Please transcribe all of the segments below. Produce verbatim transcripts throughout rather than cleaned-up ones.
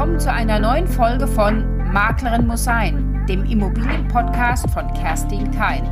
willkommen zu einer neuen Folge von Maklerin muss sein, dem Immobilienpodcast von Kerstin Keil.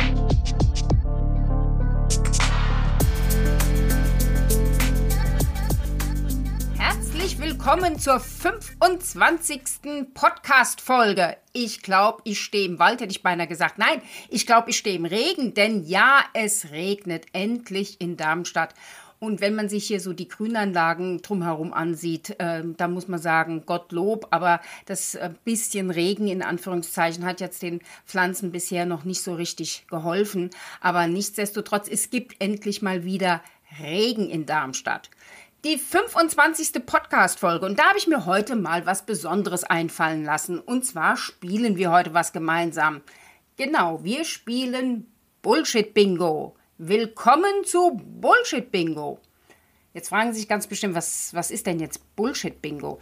Herzlich willkommen zur fünfundzwanzigsten Podcast-Folge. Ich glaube, ich stehe im Wald, hätte ich beinahe gesagt. Nein, ich glaube, ich stehe im Regen, denn ja, es regnet endlich in Darmstadt. Und wenn man sich hier so die Grünanlagen drumherum ansieht, äh, da muss man sagen, Gottlob, aber das äh, bisschen Regen in Anführungszeichen hat jetzt den Pflanzen bisher noch nicht so richtig geholfen. Aber nichtsdestotrotz, es gibt endlich mal wieder Regen in Darmstadt. Die fünfundzwanzigste Podcast-Folge, und da habe ich mir heute mal was Besonderes einfallen lassen. Und zwar spielen wir heute was gemeinsam. Genau, wir spielen Bullshit-Bingo. Willkommen zu Bullshit-Bingo. Jetzt fragen Sie sich ganz bestimmt, was, was ist denn jetzt Bullshit-Bingo?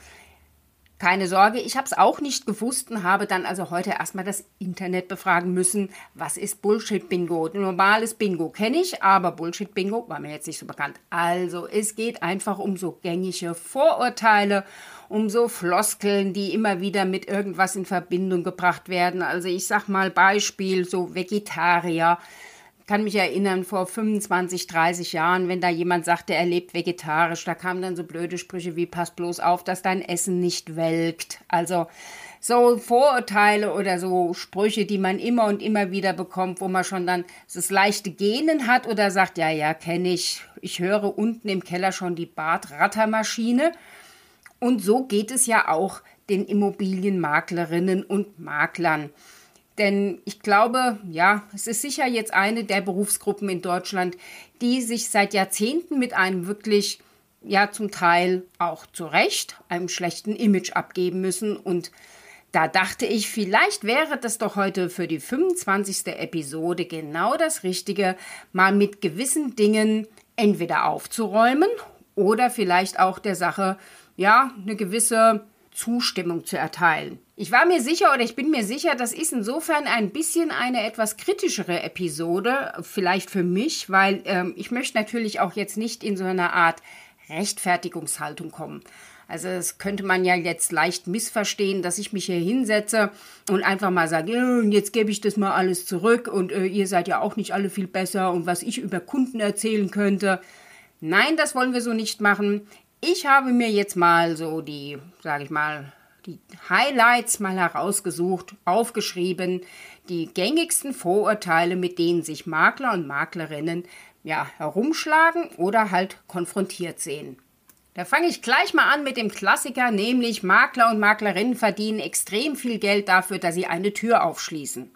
Keine Sorge, ich habe es auch nicht gewusst und habe dann also heute erstmal das Internet befragen müssen. Was ist Bullshit-Bingo? Normales Bingo kenne ich, aber Bullshit-Bingo war mir jetzt nicht so bekannt. Also es geht einfach um so gängige Vorurteile, um so Floskeln, die immer wieder mit irgendwas in Verbindung gebracht werden. Also ich sag mal Beispiel, so Vegetarier. Ich kann mich erinnern, vor fünfundzwanzig, dreißig Jahren, wenn da jemand sagte, er lebt vegetarisch, da kamen dann so blöde Sprüche wie, pass bloß auf, dass dein Essen nicht welkt. Also so Vorurteile oder so Sprüche, die man immer und immer wieder bekommt, wo man schon dann das leichte Gähnen hat oder sagt, ja, ja, kenne ich, ich höre unten im Keller schon die Bartrattermaschine. Und so geht es ja auch den Immobilienmaklerinnen und Maklern. Denn ich glaube, ja, es ist sicher jetzt eine der Berufsgruppen in Deutschland, die sich seit Jahrzehnten mit einem wirklich, ja zum Teil auch zu Recht, einem schlechten Image abgeben müssen. Und da dachte ich, vielleicht wäre das doch heute für die fünfundzwanzigste Episode genau das Richtige, mal mit gewissen Dingen entweder aufzuräumen oder vielleicht auch der Sache, ja, eine gewisse Zustimmung zu erteilen. Ich war mir sicher oder ich bin mir sicher, das ist insofern ein bisschen eine etwas kritischere Episode, vielleicht für mich, weil ähm, ich möchte natürlich auch jetzt nicht in so eine Art Rechtfertigungshaltung kommen. Also das könnte man ja jetzt leicht missverstehen, dass ich mich hier hinsetze und einfach mal sage, ja, jetzt gebe ich das mal alles zurück und äh, ihr seid ja auch nicht alle viel besser und was ich über Kunden erzählen könnte. Nein, das wollen wir so nicht machen. Ich habe mir jetzt mal so die, sage ich mal, die Highlights mal herausgesucht, aufgeschrieben, die gängigsten Vorurteile, mit denen sich Makler und Maklerinnen ja, herumschlagen oder halt konfrontiert sehen. Da fange ich gleich mal an mit dem Klassiker, nämlich Makler und Maklerinnen verdienen extrem viel Geld dafür, dass sie eine Tür aufschließen.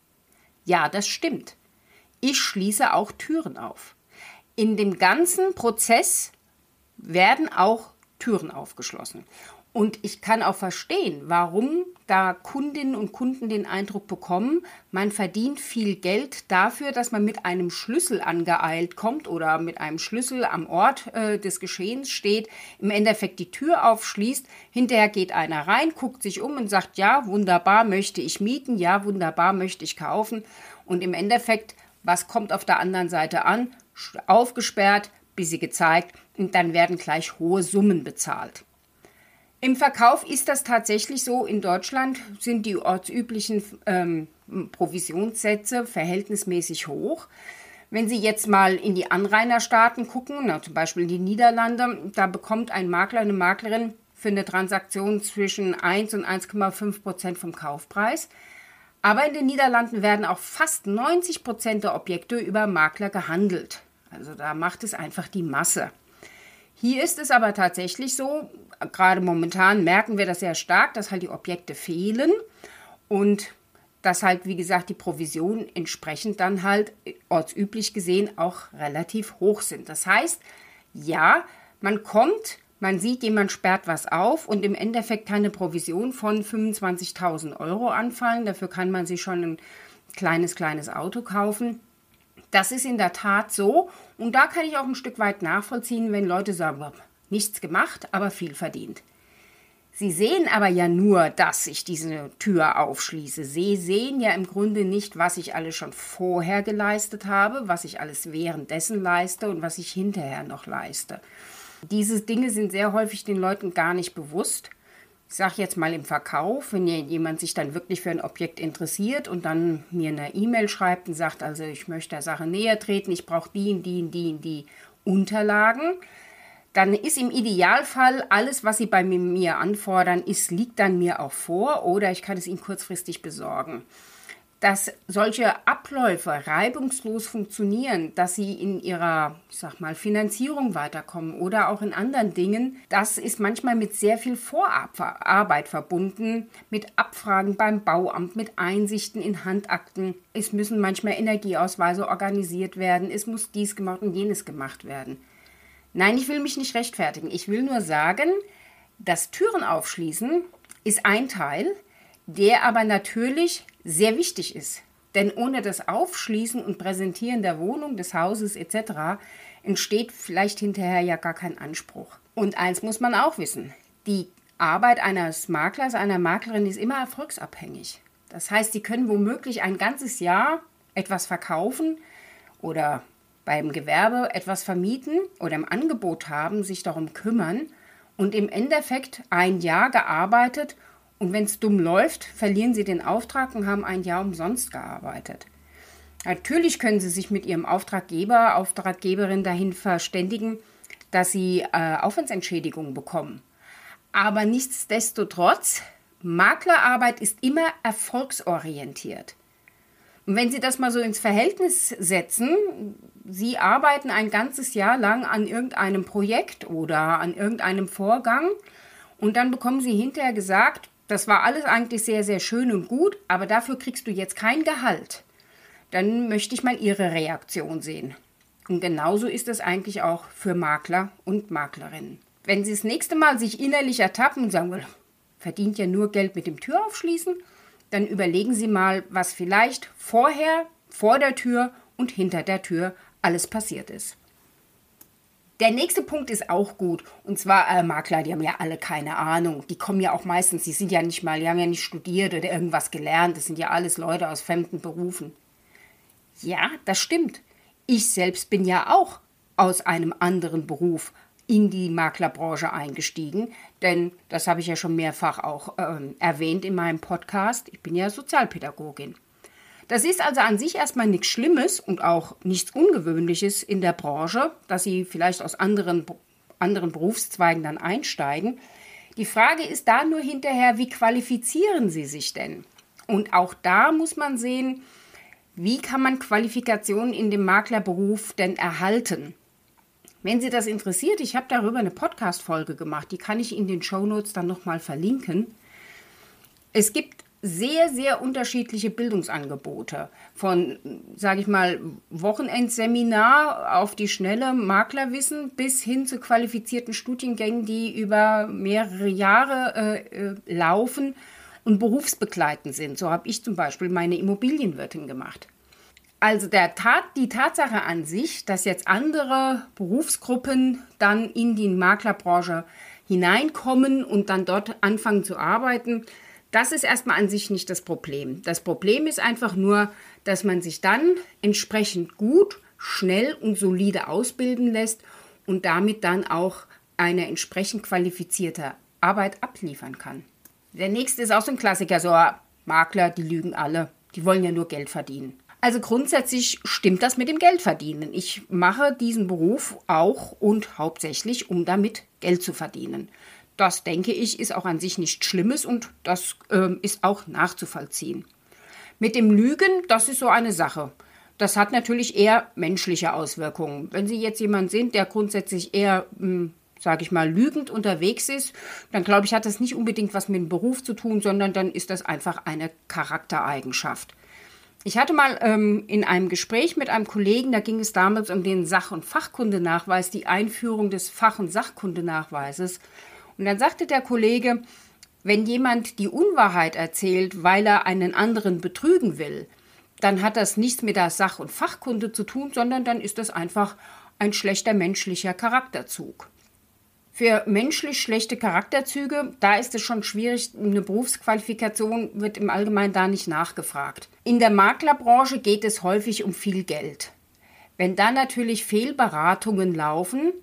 Ja, das stimmt. Ich schließe auch Türen auf. In dem ganzen Prozess werden auch Türen aufgeschlossen. Und ich kann auch verstehen, warum da Kundinnen und Kunden den Eindruck bekommen, man verdient viel Geld dafür, dass man mit einem Schlüssel angeeilt kommt oder mit einem Schlüssel am Ort äh, des Geschehens steht, im Endeffekt die Tür aufschließt, hinterher geht einer rein, guckt sich um und sagt, ja, wunderbar, möchte ich mieten, ja, wunderbar, möchte ich kaufen. Und im Endeffekt, was kommt auf der anderen Seite an? Aufgesperrt, bisschen gezeigt und dann werden gleich hohe Summen bezahlt. Im Verkauf ist das tatsächlich so. In Deutschland sind die ortsüblichen ähm, Provisionssätze verhältnismäßig hoch. Wenn Sie jetzt mal in die Anrainerstaaten gucken, na, zum Beispiel in die Niederlande, da bekommt ein Makler, eine Maklerin für eine Transaktion zwischen eins und eins Komma fünf Prozent vom Kaufpreis. Aber in den Niederlanden werden auch fast neunzig Prozent der Objekte über Makler gehandelt. Also da macht es einfach die Masse. Hier ist es aber tatsächlich so, gerade momentan merken wir das sehr stark, dass halt die Objekte fehlen und dass halt, wie gesagt, die Provisionen entsprechend dann halt ortsüblich gesehen auch relativ hoch sind. Das heißt, ja, man kommt, man sieht, jemand sperrt was auf und im Endeffekt kann eine Provision von fünfundzwanzigtausend Euro anfallen. Dafür kann man sich schon ein kleines, kleines Auto kaufen. Das ist in der Tat so und da kann ich auch ein Stück weit nachvollziehen, wenn Leute sagen, nichts gemacht, aber viel verdient. Sie sehen aber ja nur, dass ich diese Tür aufschließe. Sie sehen ja im Grunde nicht, was ich alles schon vorher geleistet habe, was ich alles währenddessen leiste und was ich hinterher noch leiste. Diese Dinge sind sehr häufig den Leuten gar nicht bewusst. ich sage jetzt mal im Verkauf, wenn jemand sich dann wirklich für ein Objekt interessiert und dann mir eine E-Mail schreibt und sagt, also ich möchte der Sache näher treten, ich brauche die und die und die und die Unterlagen, dann ist im Idealfall alles, was Sie bei mir anfordern, ist, liegt dann mir auch vor oder ich kann es Ihnen kurzfristig besorgen. Dass solche Abläufe reibungslos funktionieren, dass sie in ihrer, ich sag mal, Finanzierung weiterkommen oder auch in anderen Dingen, das ist manchmal mit sehr viel Vorarbeit verbunden, mit Abfragen beim Bauamt, mit Einsichten in Handakten. Es müssen manchmal Energieausweise organisiert werden, es muss dies gemacht und jenes gemacht werden. Nein, ich will mich nicht rechtfertigen. Ich will nur sagen, das Türen aufschließen ist ein Teil, der aber natürlich sehr wichtig ist. Denn ohne das Aufschließen und Präsentieren der Wohnung, des Hauses et cetera entsteht vielleicht hinterher ja gar kein Anspruch. Und eins muss man auch wissen, die Arbeit eines Maklers, einer Maklerin ist immer erfolgsabhängig. Das heißt, sie können womöglich ein ganzes Jahr etwas verkaufen oder beim Gewerbe etwas vermieten oder im Angebot haben, sich darum kümmern und im Endeffekt ein Jahr gearbeitet. Und wenn es dumm läuft, verlieren Sie den Auftrag und haben ein Jahr umsonst gearbeitet. Natürlich können Sie sich mit Ihrem Auftraggeber, Auftraggeberin dahin verständigen, dass Sie äh, Aufwandsentschädigungen bekommen. Aber nichtsdestotrotz, Maklerarbeit ist immer erfolgsorientiert. Und wenn Sie das mal so ins Verhältnis setzen, Sie arbeiten ein ganzes Jahr lang an irgendeinem Projekt oder an irgendeinem Vorgang und dann bekommen Sie hinterher gesagt, das war alles eigentlich sehr, sehr schön und gut, aber dafür kriegst du jetzt kein Gehalt. Dann möchte ich mal Ihre Reaktion sehen. Und genauso ist es eigentlich auch für Makler und Maklerinnen. Wenn Sie das nächste Mal sich innerlich ertappen und sagen, verdient ja nur Geld mit dem Türaufschließen, dann überlegen Sie mal, was vielleicht vorher, vor der Tür und hinter der Tür alles passiert ist. Der nächste Punkt ist auch gut, und zwar äh, Makler, die haben ja alle keine Ahnung, die kommen ja auch meistens, die sind ja nicht mal, die haben ja nicht studiert oder irgendwas gelernt, das sind ja alles Leute aus fremden Berufen. Ja, das stimmt. Ich selbst bin ja auch aus einem anderen Beruf in die Maklerbranche eingestiegen, denn das habe ich ja schon mehrfach auch äh, erwähnt in meinem Podcast, ich bin ja Sozialpädagogin. Das ist also an sich erstmal nichts Schlimmes und auch nichts Ungewöhnliches in der Branche, dass Sie vielleicht aus anderen, anderen Berufszweigen dann einsteigen. Die Frage ist da nur hinterher, wie qualifizieren Sie sich denn? Und auch da muss man sehen, wie kann man Qualifikationen in dem Maklerberuf denn erhalten? Wenn Sie das interessiert, ich habe darüber eine Podcast-Folge gemacht, die kann ich in den Shownotes dann nochmal verlinken. Es gibt sehr, sehr unterschiedliche Bildungsangebote. Von, sage ich mal, Wochenendseminar auf die schnelle Maklerwissen bis hin zu qualifizierten Studiengängen, die über mehrere Jahre äh, laufen und berufsbegleitend sind. So habe ich zum Beispiel meine Immobilienwirtin gemacht. Also der Tat, die Tatsache an sich, dass jetzt andere Berufsgruppen dann in die Maklerbranche hineinkommen und dann dort anfangen zu arbeiten, das ist erstmal an sich nicht das Problem. Das Problem ist einfach nur, dass man sich dann entsprechend gut, schnell und solide ausbilden lässt und damit dann auch eine entsprechend qualifizierte Arbeit abliefern kann. Der nächste ist auch so ein Klassiker, so Makler, die lügen alle, die wollen ja nur Geld verdienen. Also grundsätzlich stimmt das mit dem Geldverdienen. Ich mache diesen Beruf auch und hauptsächlich, um damit Geld zu verdienen. Das, denke ich, ist auch an sich nichts Schlimmes und das äh, ist auch nachzuvollziehen. Mit dem Lügen, das ist so eine Sache. Das hat natürlich eher menschliche Auswirkungen. Wenn Sie jetzt jemand sind, der grundsätzlich eher, sage ich mal, lügend unterwegs ist, dann glaube ich, hat das nicht unbedingt was mit dem Beruf zu tun, sondern dann ist das einfach eine Charaktereigenschaft. Ich hatte mal ähm, in einem Gespräch mit einem Kollegen, da ging es damals um den Sach- und Fachkundenachweis, die Einführung des Fach- und Sachkundenachweises. Und dann sagte der Kollege, wenn jemand die Unwahrheit erzählt, weil er einen anderen betrügen will, dann hat das nichts mit der Sach- und Fachkunde zu tun, sondern dann ist das einfach ein schlechter menschlicher Charakterzug. Für menschlich schlechte Charakterzüge, da ist es schon schwierig, eine Berufsqualifikation wird im Allgemeinen da nicht nachgefragt. In der Maklerbranche geht es häufig um viel Geld. Wenn da natürlich Fehlberatungen laufen,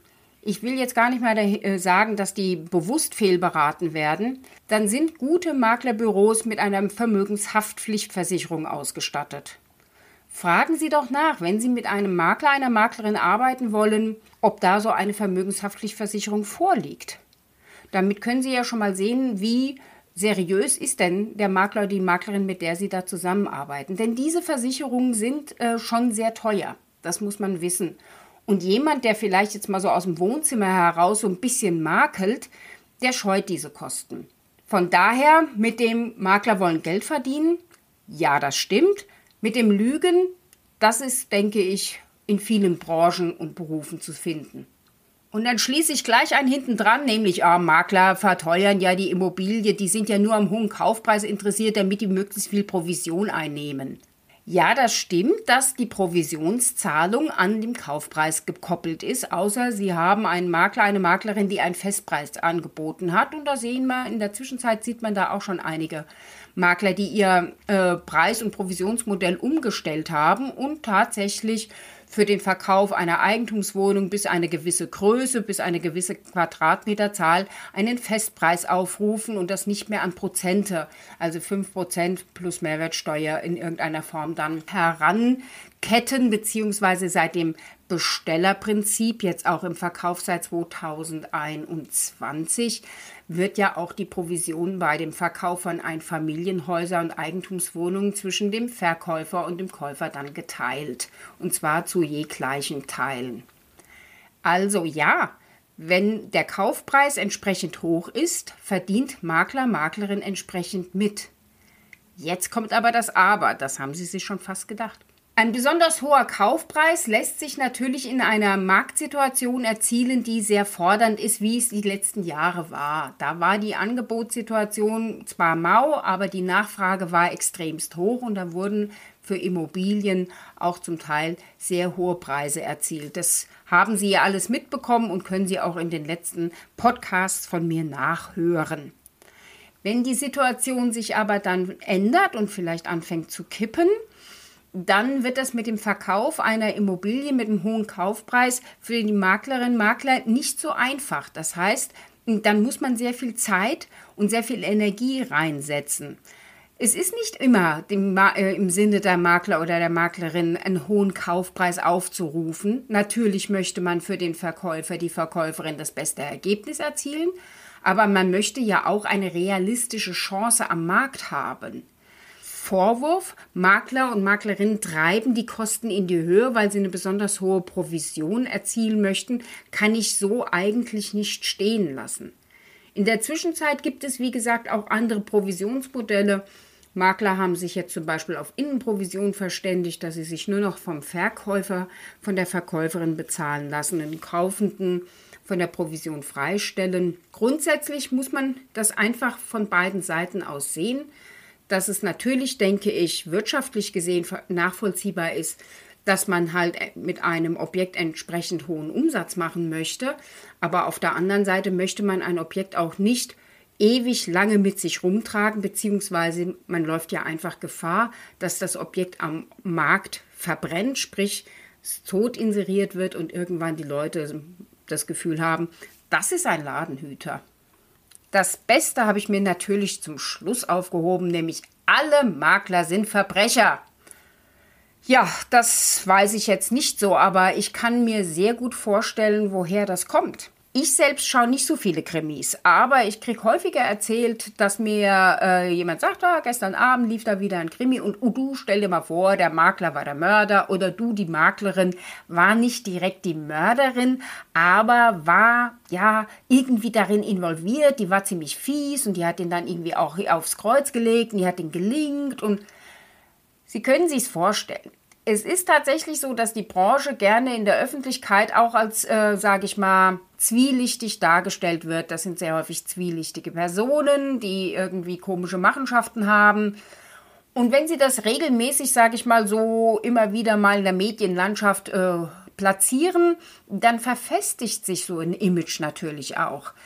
ich will jetzt gar nicht mal sagen, dass die bewusst fehlberaten werden, dann sind gute Maklerbüros mit einer Vermögenshaftpflichtversicherung ausgestattet. Fragen Sie doch nach, wenn Sie mit einem Makler, einer Maklerin arbeiten wollen, ob da so eine Vermögenshaftpflichtversicherung vorliegt. Damit können Sie ja schon mal sehen, wie seriös ist denn der Makler oder die Maklerin, mit der Sie da zusammenarbeiten. Denn diese Versicherungen sind äh, schon sehr teuer, das muss man wissen. Und jemand, der vielleicht jetzt mal so aus dem Wohnzimmer heraus so ein bisschen makelt, der scheut diese Kosten. Von daher, mit dem Makler wollen Geld verdienen, ja, das stimmt. Mit dem Lügen, das ist, denke ich, in vielen Branchen und Berufen zu finden. Und dann schließe ich gleich einen hinten dran, nämlich, ah, Makler verteuern ja die Immobilie, die sind ja nur am hohen Kaufpreis interessiert, damit die möglichst viel Provision einnehmen. Ja, das stimmt, dass die Provisionszahlung an den Kaufpreis gekoppelt ist, außer Sie haben einen Makler, eine Maklerin, die einen Festpreis angeboten hat. Und da sehen wir, in der Zwischenzeit sieht man da auch schon einige Makler, die ihr äh, Preis- und Provisionsmodell umgestellt haben und tatsächlich für den Verkauf einer Eigentumswohnung bis eine gewisse Größe, bis eine gewisse Quadratmeterzahl einen Festpreis aufrufen und das nicht mehr an Prozente, also fünf Prozent plus Mehrwertsteuer in irgendeiner Form dann heranketten, beziehungsweise seit dem Bestellerprinzip, jetzt auch im Verkauf seit zweitausendeinundzwanzig, wird ja auch die Provision bei dem Verkauf von Einfamilienhäuser und Eigentumswohnungen zwischen dem Verkäufer und dem Käufer dann geteilt. Und zwar zu je gleichen Teilen. Also ja, wenn der Kaufpreis entsprechend hoch ist, verdient Makler, Maklerin entsprechend mit. Jetzt kommt aber das Aber, das haben Sie sich schon fast gedacht. Ein besonders hoher Kaufpreis lässt sich natürlich in einer Marktsituation erzielen, die sehr fordernd ist, wie es die letzten Jahre war. Da war die Angebotssituation zwar mau, aber die Nachfrage war extremst hoch und da wurden für Immobilien auch zum Teil sehr hohe Preise erzielt. Das haben Sie ja alles mitbekommen und können Sie auch in den letzten Podcasts von mir nachhören. Wenn die Situation sich aber dann ändert und vielleicht anfängt zu kippen, dann wird das mit dem Verkauf einer Immobilie mit einem hohen Kaufpreis für die Maklerinnen und Makler nicht so einfach. Das heißt, dann muss man sehr viel Zeit und sehr viel Energie reinsetzen. Es ist nicht immer dem, äh, im Sinne der Makler oder der Maklerin, einen hohen Kaufpreis aufzurufen. Natürlich möchte man für den Verkäufer, die Verkäuferin das beste Ergebnis erzielen, aber man möchte ja auch eine realistische Chance am Markt haben. Vorwurf, Makler und Maklerinnen treiben die Kosten in die Höhe, weil sie eine besonders hohe Provision erzielen möchten, kann ich so eigentlich nicht stehen lassen. In der Zwischenzeit gibt es, wie gesagt, auch andere Provisionsmodelle. Makler haben sich jetzt zum Beispiel auf Innenprovision verständigt, dass sie sich nur noch vom Verkäufer, von der Verkäuferin bezahlen lassen und den Kaufenden von der Provision freistellen. Grundsätzlich muss man das einfach von beiden Seiten aus sehen, dass es natürlich, denke ich, wirtschaftlich gesehen nachvollziehbar ist, dass man halt mit einem Objekt entsprechend hohen Umsatz machen möchte. Aber auf der anderen Seite möchte man ein Objekt auch nicht ewig lange mit sich rumtragen, beziehungsweise man läuft ja einfach Gefahr, dass das Objekt am Markt verbrennt, sprich tot inseriert wird und irgendwann die Leute das Gefühl haben, das ist ein Ladenhüter. Das Beste habe ich mir natürlich zum Schluss aufgehoben, nämlich alle Makler sind Verbrecher. Ja, das weiß ich jetzt nicht so, aber ich kann mir sehr gut vorstellen, woher das kommt. Ich selbst schaue nicht so viele Krimis, aber ich kriege häufiger erzählt, dass mir äh, jemand sagt, ah, gestern Abend lief da wieder ein Krimi und oh, du, stell dir mal vor, der Makler war der Mörder oder du, die Maklerin, war nicht direkt die Mörderin, aber war ja irgendwie darin involviert, die war ziemlich fies und die hat ihn dann irgendwie auch aufs Kreuz gelegt und die hat ihn gelingt und Sie können sich's vorstellen. Es ist tatsächlich so, dass die Branche gerne in der Öffentlichkeit auch als, äh, sage ich mal, zwielichtig dargestellt wird. Das sind sehr häufig zwielichtige Personen, die irgendwie komische Machenschaften haben. Und wenn sie das regelmäßig, sage ich mal, so immer wieder mal in der Medienlandschaft äh, platzieren, dann verfestigt sich so ein Image natürlich auch.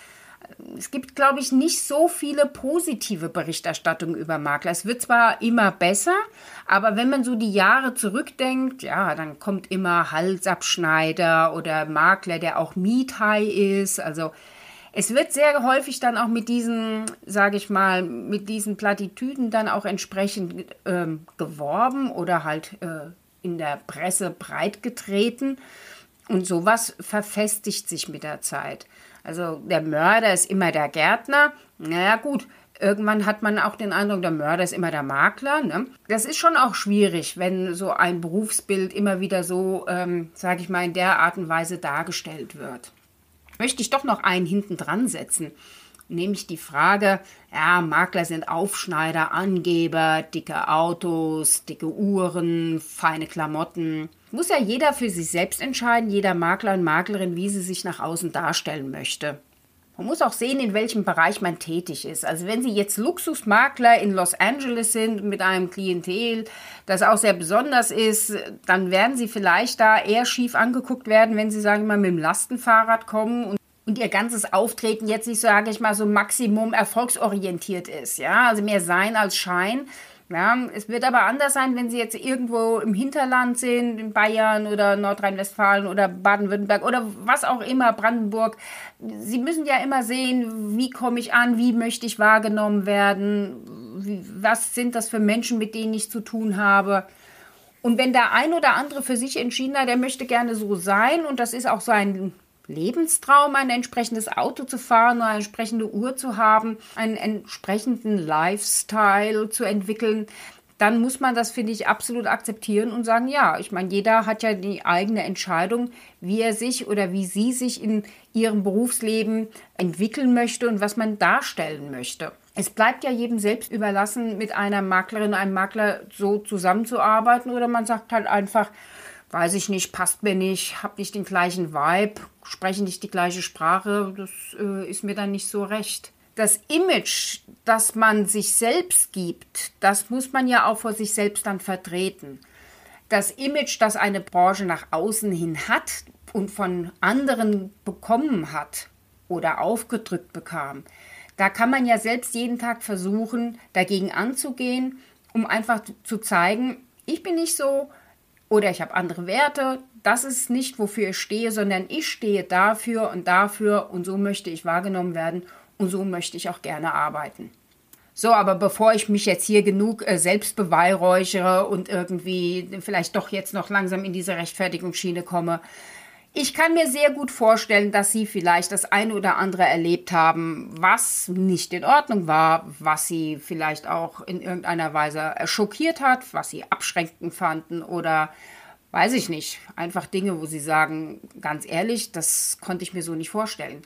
Es gibt, glaube ich, nicht so viele positive Berichterstattungen über Makler. Es wird zwar immer besser, aber wenn man so die Jahre zurückdenkt, ja, dann kommt immer Halsabschneider oder Makler, der auch Miethai ist. Also es wird sehr häufig dann auch mit diesen, sage ich mal, mit diesen Plattitüden dann auch entsprechend ähm, geworben oder halt äh, in der Presse breitgetreten. Und sowas verfestigt sich mit der Zeit. Also der Mörder ist immer der Gärtner. Naja gut, irgendwann hat man auch den Eindruck, der Mörder ist immer der Makler. Ne? Das ist schon auch schwierig, wenn so ein Berufsbild immer wieder so, ähm, sage ich mal, in der Art und Weise dargestellt wird. Möchte ich doch noch einen hinten dran setzen. Nämlich die Frage, ja, Makler sind Aufschneider, Angeber, dicke Autos, dicke Uhren, feine Klamotten. Muss ja jeder für sich selbst entscheiden, jeder Makler und Maklerin, wie sie sich nach außen darstellen möchte. Man muss auch sehen, in welchem Bereich man tätig ist. Also wenn Sie jetzt Luxusmakler in Los Angeles sind mit einem Klientel, das auch sehr besonders ist, dann werden Sie vielleicht da eher schief angeguckt werden, wenn Sie, sagen wir mal, mit dem Lastenfahrrad kommen und und ihr ganzes Auftreten jetzt nicht, sage ich mal, so maximum erfolgsorientiert ist. Ja, also mehr Sein als Schein. Ja, es wird aber anders sein, wenn Sie jetzt irgendwo im Hinterland sind, in Bayern oder Nordrhein-Westfalen oder Baden-Württemberg oder was auch immer, Brandenburg. Sie müssen ja immer sehen, wie komme ich an, wie möchte ich wahrgenommen werden, wie, was sind das für Menschen, mit denen ich zu tun habe. Und wenn der ein oder andere für sich entschieden hat, der möchte gerne so sein und das ist auch sein Lebenstraum, ein entsprechendes Auto zu fahren, eine entsprechende Uhr zu haben, einen entsprechenden Lifestyle zu entwickeln, dann muss man das, finde ich, absolut akzeptieren und sagen, ja, ich meine, jeder hat ja die eigene Entscheidung, wie er sich oder wie sie sich in ihrem Berufsleben entwickeln möchte und was man darstellen möchte. Es bleibt ja jedem selbst überlassen, mit einer Maklerin, einem Makler so zusammenzuarbeiten oder man sagt halt einfach, weiß ich nicht, passt mir nicht, habe nicht den gleichen Vibe, spreche nicht die gleiche Sprache, das äh, ist mir dann nicht so recht. Das Image, das man sich selbst gibt, das muss man ja auch vor sich selbst dann vertreten. Das Image, das eine Branche nach außen hin hat und von anderen bekommen hat oder aufgedrückt bekam, da kann man ja selbst jeden Tag versuchen, dagegen anzugehen, um einfach zu zeigen, ich bin nicht so, oder ich habe andere Werte, das ist nicht, wofür ich stehe, sondern ich stehe dafür und dafür und so möchte ich wahrgenommen werden und so möchte ich auch gerne arbeiten. So, aber bevor ich mich jetzt hier genug äh, selbst beweihräuchere und irgendwie vielleicht doch jetzt noch langsam in diese Rechtfertigungsschiene komme, ich kann mir sehr gut vorstellen, dass Sie vielleicht das eine oder andere erlebt haben, was nicht in Ordnung war, was Sie vielleicht auch in irgendeiner Weise schockiert hat, was Sie abschreckend fanden oder, weiß ich nicht, einfach Dinge, wo Sie sagen, ganz ehrlich, das konnte ich mir so nicht vorstellen.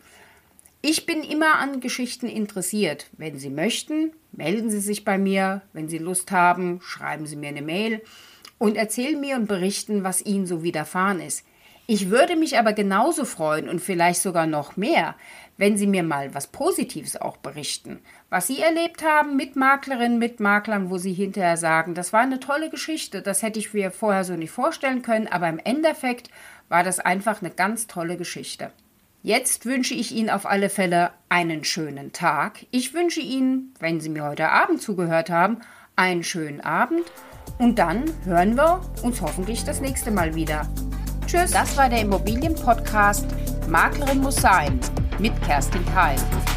Ich bin immer an Geschichten interessiert. Wenn Sie möchten, melden Sie sich bei mir. Wenn Sie Lust haben, schreiben Sie mir eine Mail und erzählen mir und berichten, was Ihnen so widerfahren ist. Ich würde mich aber genauso freuen und vielleicht sogar noch mehr, wenn Sie mir mal was Positives auch berichten, was Sie erlebt haben mit Maklerinnen, mit Maklern, wo Sie hinterher sagen, das war eine tolle Geschichte, das hätte ich mir vorher so nicht vorstellen können, aber im Endeffekt war das einfach eine ganz tolle Geschichte. Jetzt wünsche ich Ihnen auf alle Fälle einen schönen Tag. Ich wünsche Ihnen, wenn Sie mir heute Abend zugehört haben, einen schönen Abend und dann hören wir uns hoffentlich das nächste Mal wieder. Tschüss. Das war der Immobilienpodcast Maklerin muss sein mit Kerstin Keil.